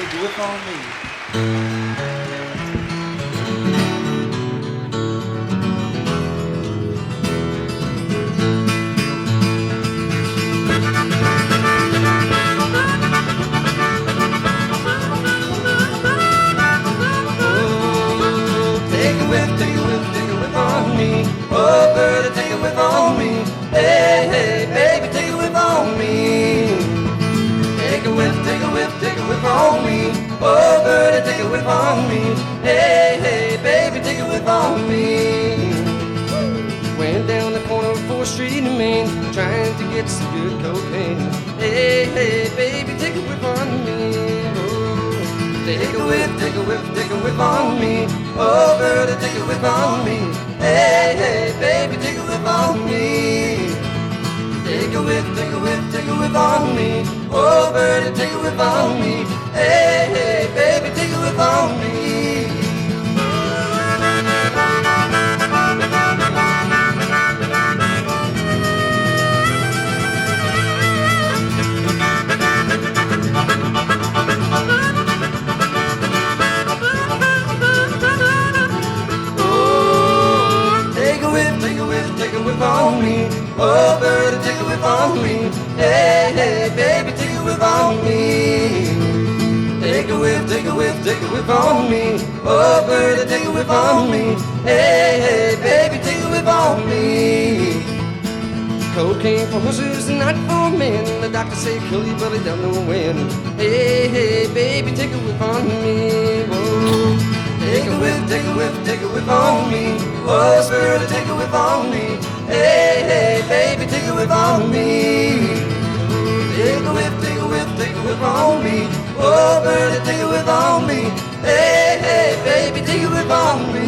take a whiff on me. Oh, birdie, take a whiff on me. Hey, hey, baby, take a whiff on me. Take a whiff, take a whiff, take a whiff on me. Oh, birdie, take a whiff on me. Hey, hey, baby, take a whiff on me. Went down the corner of 4th Street in Maine, trying to get some good cocaine. Hey, hey, baby, take a whiff on me. Oh, take a whiff, take a whiff, take a whiff on me. Oh, birdie, take a whiff on me. Hey, hey, baby, take a whiff on me. Take a whiff, take a whiff, take a whiff on me. Oh, birdie, take a whiff on me. Hey, hey, baby, take a whiff on me. Take a whiff on me. Oh, birdie, take a whiff on me. Hey, hey, baby, take a whiff on me. Take a whiff, take a whiff, take a whiff on me. Oh, birdie, take a whiff on me. Hey, hey, baby, take a whiff on me. Cocaine for horses and not for men. The doctor say kill you, but he don't know when. Hey, hey, baby, take a whiff on me. Whoa. Take a whiff, take a whiff, take a whiff on me. Oh, birdie, take a whiff on me. Hey, hey, baby, take a whiff on me. Take a whiff, take a whiff, take a whiff on me. Oh, birdie, take a whiff on me. Hey, hey, baby, take a whiff on me.